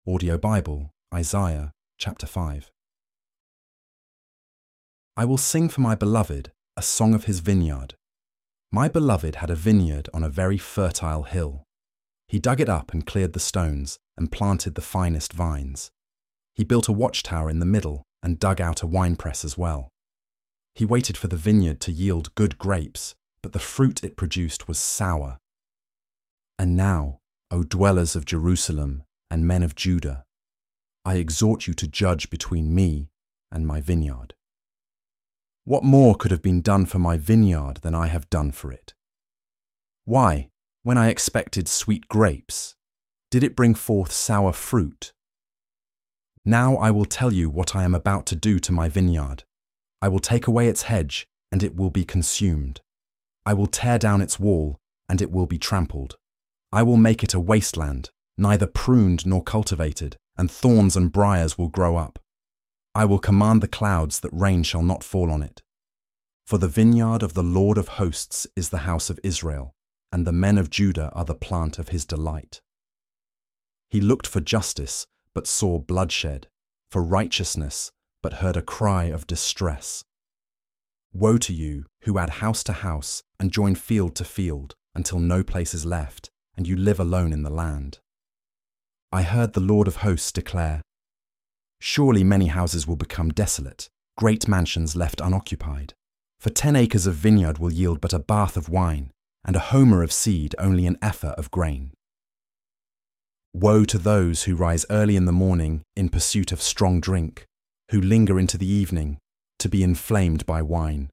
Audio Bible, Isaiah chapter 5. I will sing for my beloved a song of his vineyard. My beloved had a vineyard on a very fertile hill. He dug it up and cleared the stones and planted the finest vines. He built a watchtower in the middle and dug out a winepress as well. He waited for the vineyard to yield good grapes, but the fruit it produced was sour. And now, O dwellers of Jerusalem and men of Judah, I exhort you to judge between me and my vineyard. What more could have been done for my vineyard than I have done for it? Why, when I expected sweet grapes, did it bring forth sour fruit? Now I will tell you what I am about to do to my vineyard. I will take away its hedge, and it will be consumed. I will tear down its wall, and it will be trampled. I will make it a wasteland, neither pruned nor cultivated, and thorns and briars will grow up. I will command the clouds that rain shall not fall on it. For the vineyard of the Lord of hosts is the house of Israel, and the men of Judah are the plant of his delight. He looked for justice, but saw bloodshed, for righteousness, but heard a cry of distress. Woe to you who add house to house and join field to field until no place is left, and you live alone in the land. I heard the Lord of hosts declare, surely many houses will become desolate, great mansions left unoccupied. For 10 acres of vineyard will yield but a bath of wine, and a homer of seed only an ephah of grain. Woe to those who rise early in the morning in pursuit of strong drink, who linger into the evening to be inflamed by wine.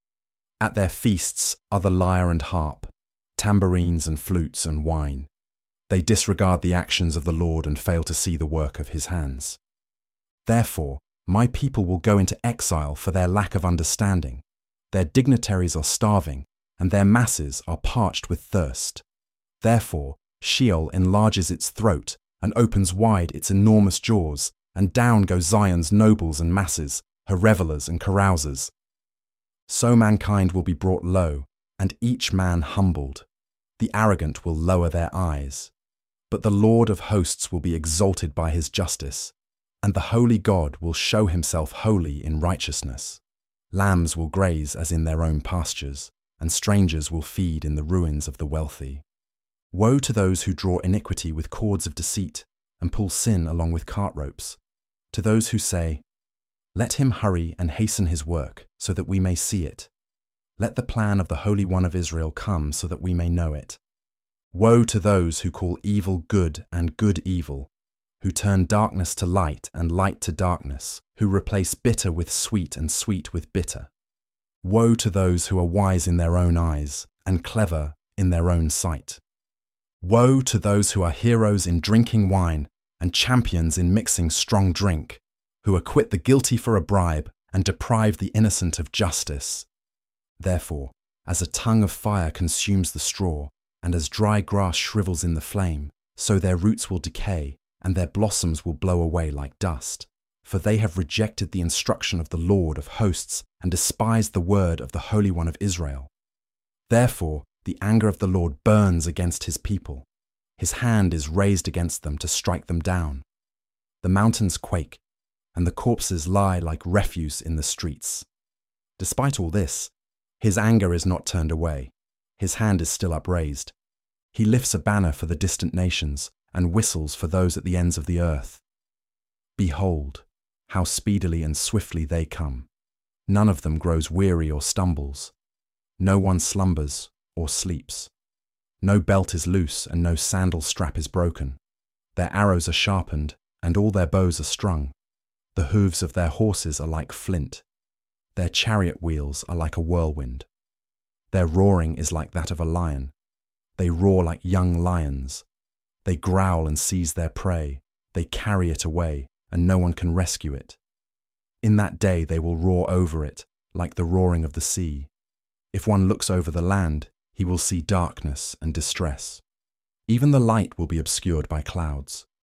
At their feasts are the lyre and harp, tambourines and flutes and wine. They disregard the actions of the Lord and fail to see the work of his hands. Therefore, my people will go into exile for their lack of understanding. Their dignitaries are starving, and their masses are parched with thirst. Therefore, Sheol enlarges its throat and opens wide its enormous jaws, and down go Zion's nobles and masses, her revelers and carousers. So mankind will be brought low, and each man humbled. The arrogant will lower their eyes. But the Lord of hosts will be exalted by his justice, and the holy God will show himself holy in righteousness. Lambs will graze as in their own pastures, and strangers will feed in the ruins of the wealthy. Woe to those who draw iniquity with cords of deceit, and pull sin along with cart ropes. To those who say, let him hurry and hasten his work, so that we may see it. Let the plan of the Holy One of Israel come, so that we may know it. Woe to those who call evil good and good evil, who turn darkness to light and light to darkness, who replace bitter with sweet and sweet with bitter. Woe to those who are wise in their own eyes and clever in their own sight. Woe to those who are heroes in drinking wine and champions in mixing strong drink, who acquit the guilty for a bribe and deprive the innocent of justice. Therefore, as a tongue of fire consumes the straw, and as dry grass shrivels in the flame, so their roots will decay, and their blossoms will blow away like dust. For they have rejected the instruction of the Lord of hosts, and despised the word of the Holy One of Israel. Therefore, the anger of the Lord burns against his people. His hand is raised against them to strike them down. The mountains quake, and the corpses lie like refuse in the streets. Despite all this, his anger is not turned away. His hand is still upraised. He lifts a banner for the distant nations and whistles for those at the ends of the earth. Behold, how speedily and swiftly they come. None of them grows weary or stumbles. No one slumbers or sleeps. No belt is loose and no sandal strap is broken. Their arrows are sharpened and all their bows are strung. The hooves of their horses are like flint. Their chariot wheels are like a whirlwind. Their roaring is like that of a lion. They roar like young lions. They growl and seize their prey. They carry it away, and no one can rescue it. In that day they will roar over it, like the roaring of the sea. If one looks over the land, he will see darkness and distress. Even the light will be obscured by clouds.